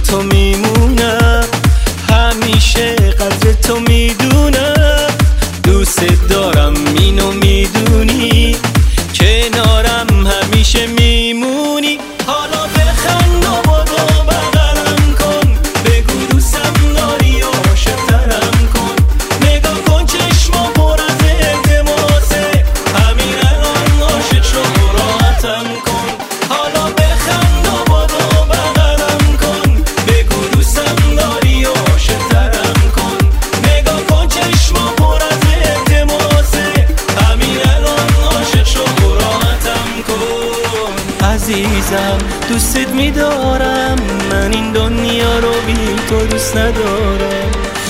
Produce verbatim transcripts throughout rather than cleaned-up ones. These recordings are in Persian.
تو میمونم، همیشه قدر تو میدونم، دوست دارم اینو میدونی، کنارم همیشه میمونی. حالا بخند و بادو بغلم کن، بگو دوستم داری و عاشق‌ترم کن، نگاه کن چشما پر از التماسه، همین الان عاشق شو راحتم کن. حالا بخند و بادو بغلم کن، بگو دوستم داری و عاشق‌ترم کن، نگاه کن چشما پر از التماسه، همین الان عاشق شو راحتم کن. عزیزم دوستت میدارم، من این دنیا رو بی تو دوست ندارم.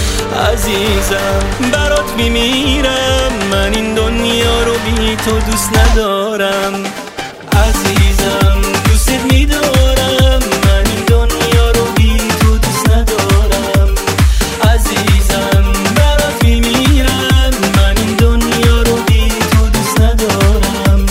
عزیزم برات میمیرم، من این دنیا رو بی تو دوست ندارم. عزیزم دوستت میدارم، من این دنیا رو بی تو دوست ندارم. عزیزم برات میمیرم، من این دنیا رو بی تو دوست ندارم.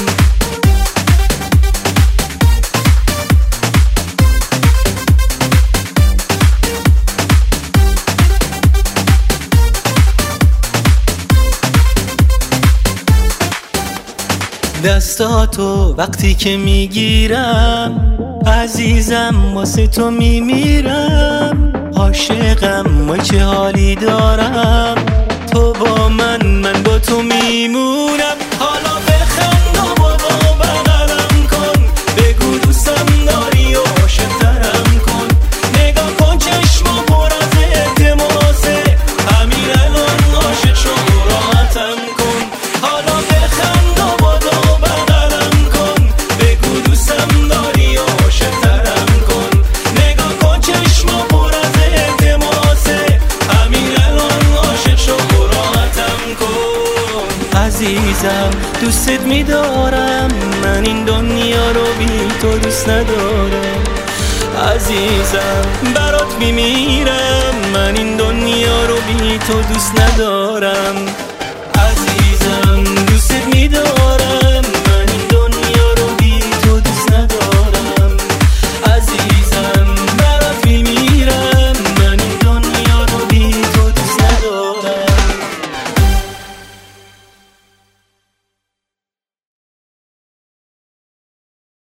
دستاتو وقتی که میگیرم، عزیزم واسه تو میمیرم، عاشقم و چه حالی دارم، تو با من من با تو میمونم. حالا بخند و بابا بغلم کن، بگو دوستم داری و عاشق‌ترم کن، نگاه کن چشما پر از التماسه، همین الان عاشق شو راحتم کن. حالا بخند و بادو بغلم کن، بگو دوستم داری و عاشق‌ترم کن، نگاه کن چشما پر از التماسه، همین الان عاشق شو راحتم کن. عزیزم دوستت میدارم، من این دنیا رو بی تو دوست ندارم. عزیزم برات میمیرم، من این دنیا رو بی تو دوست ندارم. عزیزم دوستت میدارم.